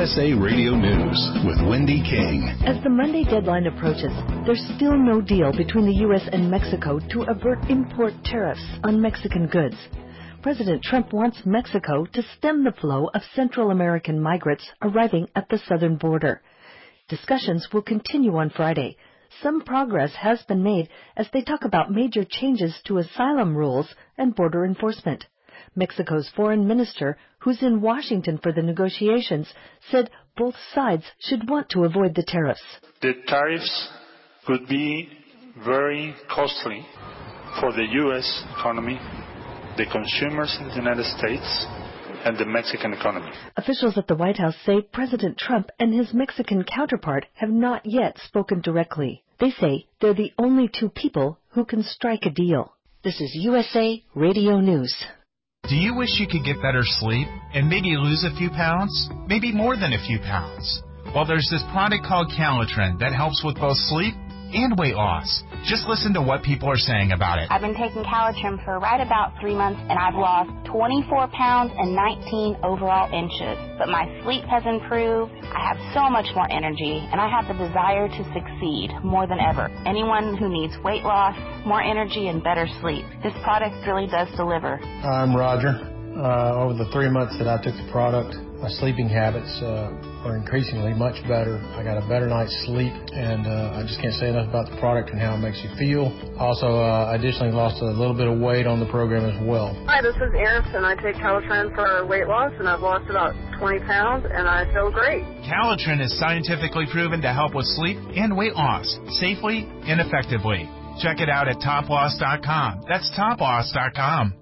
USA Radio News with Wendy King. As the Monday deadline approaches, there's still no deal between the U.S. and Mexico to avert import tariffs on Mexican goods. President Trump wants Mexico to stem the flow of Central American migrants arriving at the southern border. Discussions will continue on Friday. Some progress has been made as they talk about major changes to asylum rules and border enforcement. Mexico's foreign minister, who's in Washington for the negotiations, said both sides should want to avoid the tariffs. The tariffs could be very costly for the U.S. economy, the consumers in the United States, and the Mexican economy. Officials at the White House say President Trump and his Mexican counterpart have not yet spoken directly. They say they're the only two people who can strike a deal. This is USA Radio News. Do you wish you could get better sleep and maybe lose a few pounds? Maybe more than a few pounds? Well, there's this product called Calitrin that helps with both sleep and weight loss. Just listen to what people are saying about it. I've been taking Calitrin for right about 3 months, and I've lost 24 pounds and 19 overall inches. But my sleep has improved, I have so much more energy, and I have the desire to succeed more than ever. Anyone who needs weight loss, more energy, and better sleep, this product really does deliver. I'm Roger. Over the 3 months that I took the product, my sleeping habits are increasingly much better. I got a better night's sleep, and I just can't say enough about the product and how it makes you feel. Also, I additionally lost a little bit of weight on the program as well. Hi, this is Eris, and I take Calitrin for weight loss, and I've lost about 20 pounds, and I feel great. Calitrin is scientifically proven to help with sleep and weight loss safely and effectively. Check it out at toploss.com. That's toploss.com.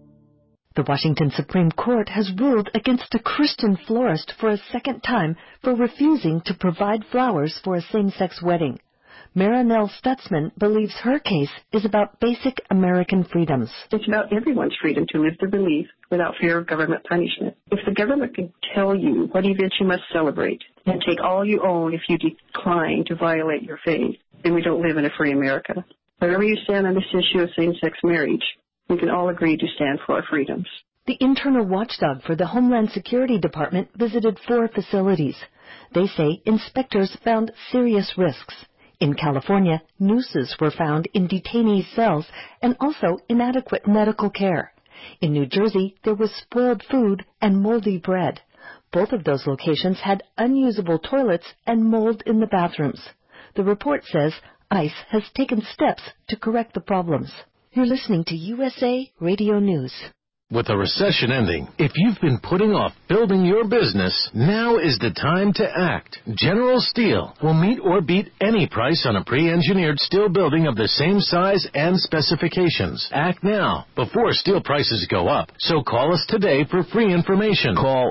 The Washington Supreme Court has ruled against a Christian florist for a second time for refusing to provide flowers for a same-sex wedding. Marinelle Stutzman believes her case is about basic American freedoms. It's about everyone's freedom to live their belief without fear of government punishment. If the government can tell you what events you must celebrate and take all you own if you decline to violate your faith, then we don't live in a free America. Wherever you stand on this issue of same-sex marriage, we can all agree to stand for our freedoms. The internal watchdog for the Homeland Security Department visited 4 facilities. They say inspectors found serious risks. In California, nooses were found in detainee cells and also inadequate medical care. In New Jersey, there was spoiled food and moldy bread. Both of those locations had unusable toilets and mold in the bathrooms. The report says ICE has taken steps to correct the problems. You're listening to USA Radio News. With the recession ending, if you've been putting off building your business, now is the time to act. General Steel will meet or beat any price on a pre-engineered steel building of the same size and specifications. Act now, before steel prices go up. So call us today for free information. Call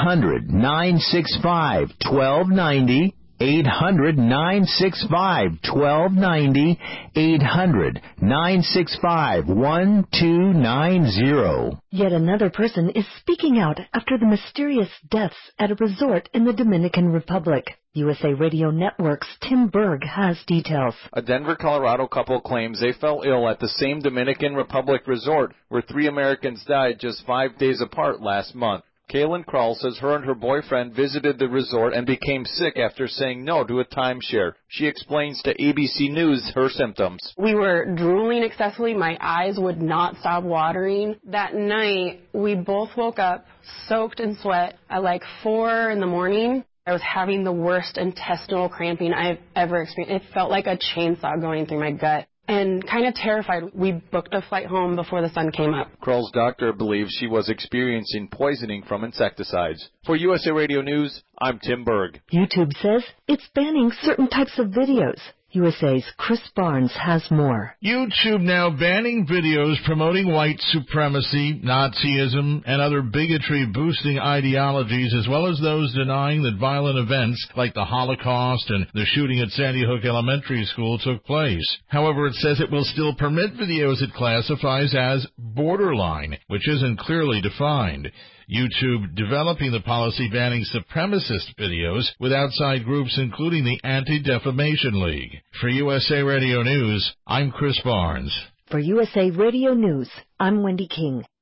800-965-1290. 800-965-1290, 800-965-1290. Yet another person is speaking out after the mysterious deaths at a resort in the Dominican Republic. USA Radio Network's Tim Berg has details. A Denver, Colorado couple claims they fell ill at the same Dominican Republic resort where 3 Americans died just 5 days apart last month. Kaylin Krull says her and her boyfriend visited the resort and became sick after saying no to a timeshare. She explains to ABC News her symptoms. We were drooling excessively. My eyes would not stop watering. That night, we both woke up soaked in sweat at like 4 in the morning. I was having the worst intestinal cramping I've ever experienced. It felt like a chainsaw going through my gut. And kind of terrified, we booked a flight home before the sun came up. Krull's doctor believes she was experiencing poisoning from insecticides. For USA Radio News, I'm Tim Berg. YouTube says it's banning certain types of videos. USA's Chris Barnes has more. YouTube now banning videos promoting white supremacy, Nazism, and other bigotry-boosting ideologies, as well as those denying that violent events like the Holocaust and the shooting at Sandy Hook Elementary School took place. However, it says it will still permit videos it classifies as borderline, which isn't clearly defined. YouTube developing the policy banning supremacist videos with outside groups including the Anti-Defamation League. For USA Radio News, I'm Chris Barnes. For USA Radio News, I'm Wendy King.